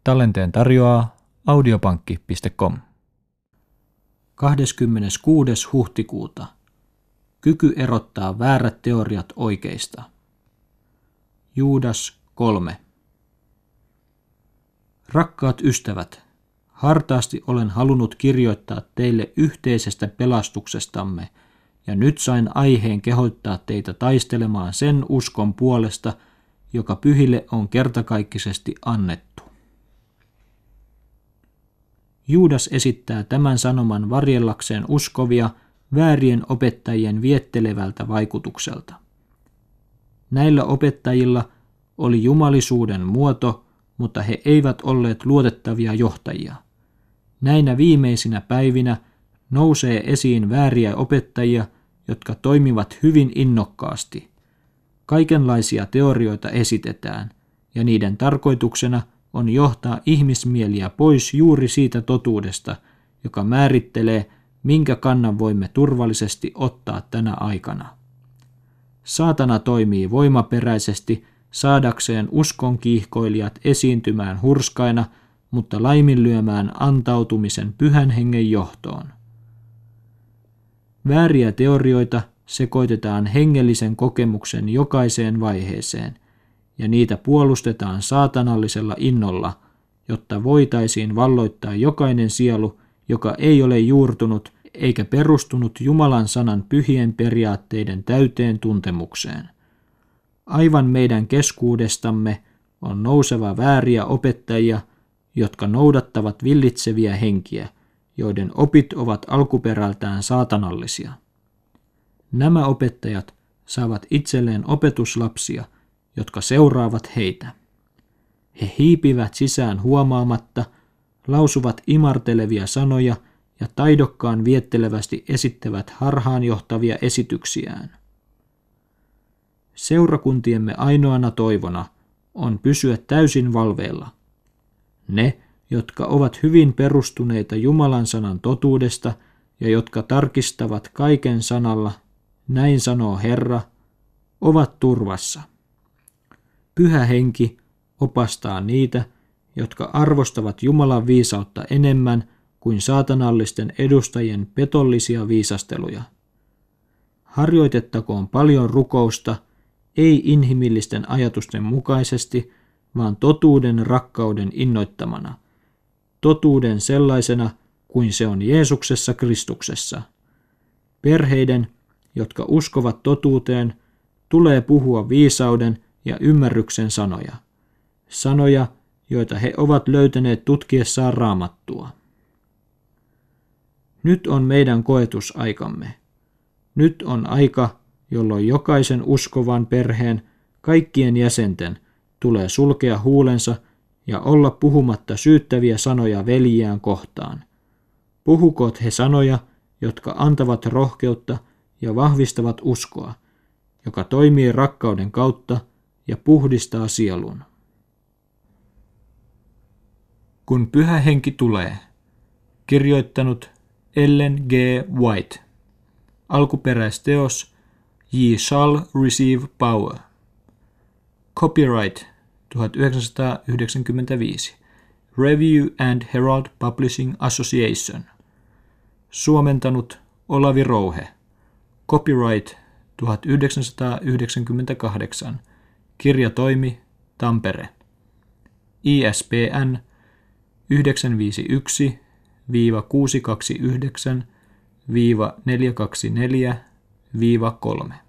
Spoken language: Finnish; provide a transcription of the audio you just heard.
Tallenteen tarjoaa audiopankki.com. 26. huhtikuuta. Kyky erottaa väärät teoriat oikeista. Juudas 3. Rakkaat ystävät, hartaasti olen halunnut kirjoittaa teille yhteisestä pelastuksestamme, ja nyt sain aiheen kehottaa teitä taistelemaan sen uskon puolesta, joka pyhille on kertakaikkisesti annettu. Juudas esittää tämän sanoman varjellakseen uskovia väärien opettajien viettelevältä vaikutukselta. Näillä opettajilla oli jumalisuuden muoto, mutta he eivät olleet luotettavia johtajia. Näinä viimeisinä päivinä nousee esiin vääriä opettajia, jotka toimivat hyvin innokkaasti. Kaikenlaisia teorioita esitetään, ja niiden tarkoituksena on johtaa ihmismieliä pois juuri siitä totuudesta, joka määrittelee, minkä kannan voimme turvallisesti ottaa tänä aikana. Saatana toimii voimaperäisesti saadakseen uskonkiihkoilijat esiintymään hurskaina, mutta laiminlyömään antautumisen Pyhän Hengen johtoon. Vääriä teorioita sekoitetaan hengellisen kokemuksen jokaiseen vaiheeseen, ja niitä puolustetaan saatanallisella innolla, jotta voitaisiin valloittaa jokainen sielu, joka ei ole juurtunut eikä perustunut Jumalan sanan pyhien periaatteiden täyteen tuntemukseen. Aivan meidän keskuudestamme on nouseva vääriä opettajia, jotka noudattavat villitseviä henkiä, joiden opit ovat alkuperältään saatanallisia. Nämä opettajat saavat itselleen opetuslapsia, jotka seuraavat heitä. He hiipivät sisään huomaamatta, lausuvat imartelevia sanoja ja taidokkaan viettelevästi esittävät harhaanjohtavia esityksiään. Seurakuntiemme ainoana toivona on pysyä täysin valveilla. Ne, jotka ovat hyvin perustuneita Jumalan sanan totuudesta ja jotka tarkistavat kaiken sanalla, näin sanoo Herra, ovat turvassa. Pyhä Henki opastaa niitä, jotka arvostavat Jumalan viisautta enemmän kuin saatanallisten edustajien petollisia viisasteluja. Harjoitettakoon paljon rukousta, ei inhimillisten ajatusten mukaisesti, vaan totuuden rakkauden innoittamana, totuuden sellaisena kuin se on Jeesuksessa Kristuksessa. Perheiden, jotka uskovat totuuteen, tulee puhua viisauden ja ymmärryksen sanoja. Sanoja, joita he ovat löytäneet tutkiessaan Raamattua. Nyt on meidän koetusaikamme. Nyt on aika, jolloin jokaisen uskovan perheen, kaikkien jäsenten, tulee sulkea huulensa ja olla puhumatta syyttäviä sanoja veljiään kohtaan. Puhukoot he sanoja, jotka antavat rohkeutta ja vahvistavat uskoa, joka toimii rakkauden kautta ja puhdistaa sielun. Kun Pyhä Henki tulee. Kirjoittanut Ellen G. White. Alkuperäisteos Ye shall receive power. Copyright 1995. Review and Herald Publishing Association. Suomentanut Olavi Rouhe. Copyright 1998. Kirjatoimi Tampere. ISBN 951-629-424-3.